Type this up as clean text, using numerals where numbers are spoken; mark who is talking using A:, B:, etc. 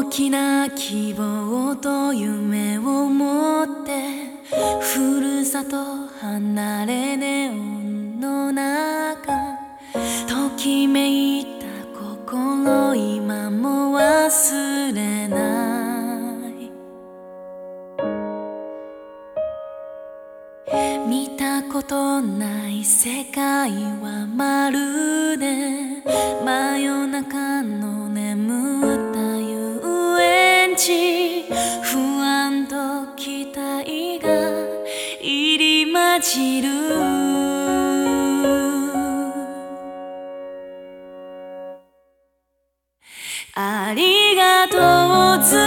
A: 大きな希望と夢を持ってふるさと離れネオンの中ときめいた心今も忘れない見たことない世界はまるで真夜中の眠った遊園地不安と期待が入り混じるありがとうず